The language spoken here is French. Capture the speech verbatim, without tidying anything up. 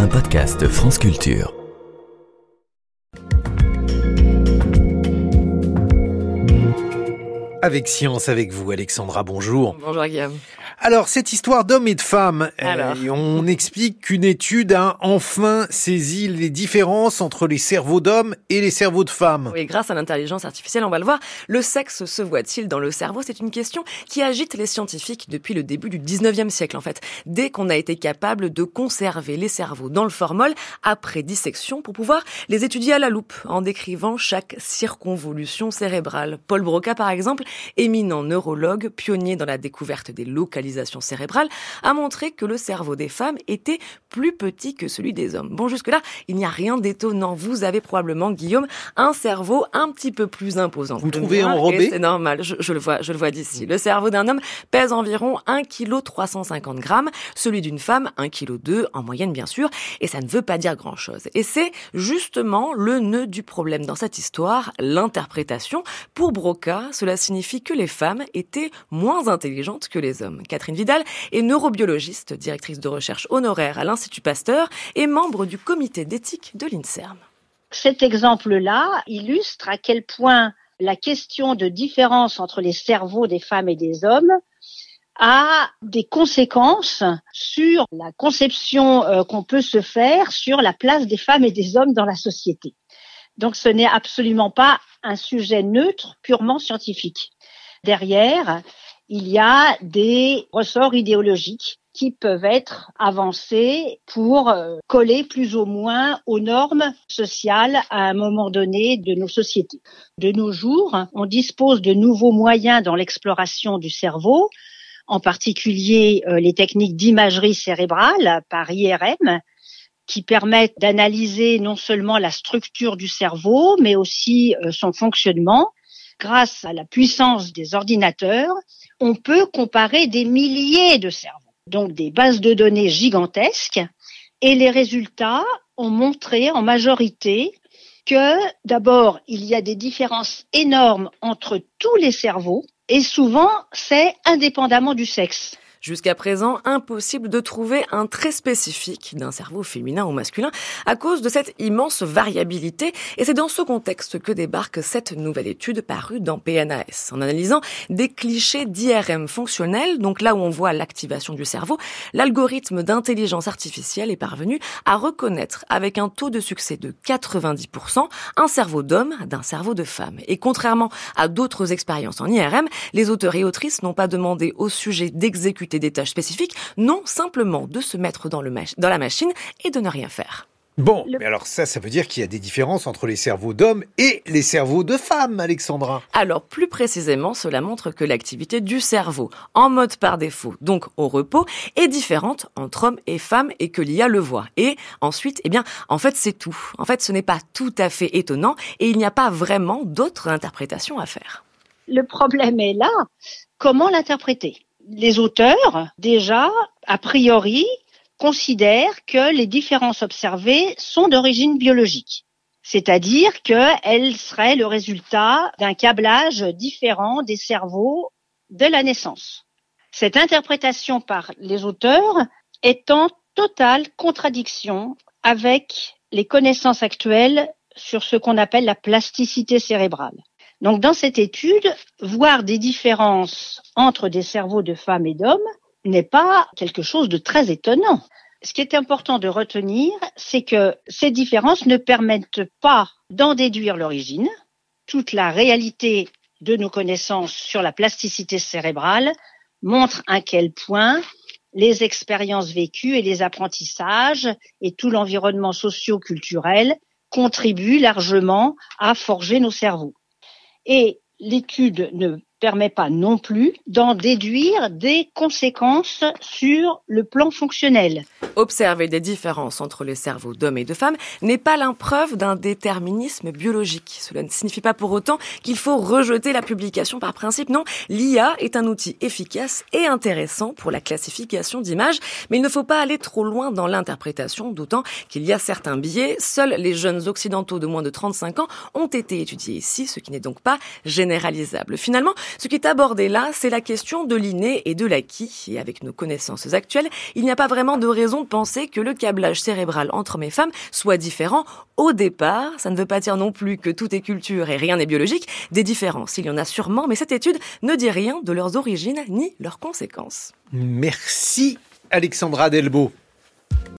un podcast France Culture. Avec Science, avec vous, Alexandra, bonjour. Bonjour Guillaume. Alors, cette histoire d'hommes et de femmes, Alors. euh, on explique qu'une étude a enfin saisi les différences entre les cerveaux d'hommes et les cerveaux de femmes. Oui, grâce à l'intelligence artificielle, on va le voir, le sexe se voit-il dans le cerveau? C'est une question qui agite les scientifiques depuis le début du dix-neuvième siècle, en fait. Dès qu'on a été capable de conserver les cerveaux dans le formol après dissection pour pouvoir les étudier à la loupe en décrivant chaque circonvolution cérébrale. Paul Broca, par exemple, éminent neurologue, pionnier dans la découverte des localisations cérébrale, a montré que le cerveau des femmes était plus petit que celui des hommes. Bon, jusque-là, il n'y a rien d'étonnant. Vous avez probablement, Guillaume, un cerveau un petit peu plus imposant. Vous le trouvez enrobé ? C'est normal, je, je le vois, je le vois d'ici. Le cerveau d'un homme pèse environ un virgule trois cent cinquante grammes, celui d'une femme un virgule deux kilos en moyenne, bien sûr, et ça ne veut pas dire grand-chose. Et c'est justement le nœud du problème dans cette histoire, l'interprétation. Pour Broca, cela signifie que les femmes étaient moins intelligentes que les hommes. Catherine Vidal est neurobiologiste, directrice de recherche honoraire à l'Institut Pasteur et membre du comité d'éthique de l'INSERM. Cet exemple-là illustre à quel point la question de différence entre les cerveaux des femmes et des hommes a des conséquences sur la conception euh, qu'on peut se faire sur la place des femmes et des hommes dans la société. Donc ce n'est absolument pas un sujet neutre, purement scientifique. Derrière, il y a des ressorts idéologiques qui peuvent être avancés pour coller plus ou moins aux normes sociales à un moment donné de nos sociétés. De nos jours, on dispose de nouveaux moyens dans l'exploration du cerveau, en particulier les techniques d'imagerie cérébrale par I R M, qui permettent d'analyser non seulement la structure du cerveau, mais aussi son fonctionnement. Grâce à la puissance des ordinateurs, on peut comparer des milliers de cerveaux, donc des bases de données gigantesques, et les résultats ont montré en majorité que d'abord, il y a des différences énormes entre tous les cerveaux, et souvent, c'est indépendamment du sexe. Jusqu'à présent, impossible de trouver un trait spécifique d'un cerveau féminin ou masculin à cause de cette immense variabilité. Et c'est dans ce contexte que débarque cette nouvelle étude parue dans P N A S. En analysant des clichés d'I R M fonctionnels, donc là où on voit l'activation du cerveau, l'algorithme d'intelligence artificielle est parvenu à reconnaître avec un taux de succès de quatre-vingt-dix pour cent un cerveau d'homme d'un cerveau de femme. Et contrairement à d'autres expériences en I R M, les auteurs et autrices n'ont pas demandé au sujet d'exécuter des tâches spécifiques, non simplement de se mettre dans, le mach- dans la machine et de ne rien faire. Bon, mais alors ça, ça veut dire qu'il y a des différences entre les cerveaux d'hommes et les cerveaux de femmes, Alexandra. Alors, plus précisément, cela montre que l'activité du cerveau, en mode par défaut, donc au repos, est différente entre hommes et femmes et que l'I A le voit. Et ensuite, eh bien, en fait, c'est tout. En fait, ce n'est pas tout à fait étonnant et il n'y a pas vraiment d'autres interprétations à faire. Le problème est là, comment l'interpréter ? Les auteurs, déjà, a priori, considèrent que les différences observées sont d'origine biologique. C'est-à-dire qu'elles seraient le résultat d'un câblage différent des cerveaux de la naissance. Cette interprétation par les auteurs est en totale contradiction avec les connaissances actuelles sur ce qu'on appelle la plasticité cérébrale. Donc, dans cette étude, voir des différences entre des cerveaux de femmes et d'hommes n'est pas quelque chose de très étonnant. Ce qui est important de retenir, c'est que ces différences ne permettent pas d'en déduire l'origine. Toute la réalité de nos connaissances sur la plasticité cérébrale montre à quel point les expériences vécues et les apprentissages et tout l'environnement socio-culturel contribuent largement à forger nos cerveaux. Et l'étude ne permet pas non plus d'en déduire des conséquences sur le plan fonctionnel. Observer des différences entre les cerveaux d'hommes et de femmes n'est pas la preuve d'un déterminisme biologique. Cela ne signifie pas pour autant qu'il faut rejeter la publication par principe. Non, l'I A est un outil efficace et intéressant pour la classification d'images, mais il ne faut pas aller trop loin dans l'interprétation, d'autant qu'il y a certains biais. Seuls les jeunes occidentaux de moins de trente-cinq ans ont été étudiés ici, ce qui n'est donc pas généralisable. Finalement, Ce qui est abordé là, c'est la question de l'inné et de l'acquis. Et avec nos connaissances actuelles, il n'y a pas vraiment de raison de penser que le câblage cérébral entre hommes et femmes soit différent au départ. Ça ne veut pas dire non plus que tout est culture et rien n'est biologique. Des différences, il y en a sûrement, mais cette étude ne dit rien de leurs origines ni leurs conséquences. Merci Alexandra Delbo.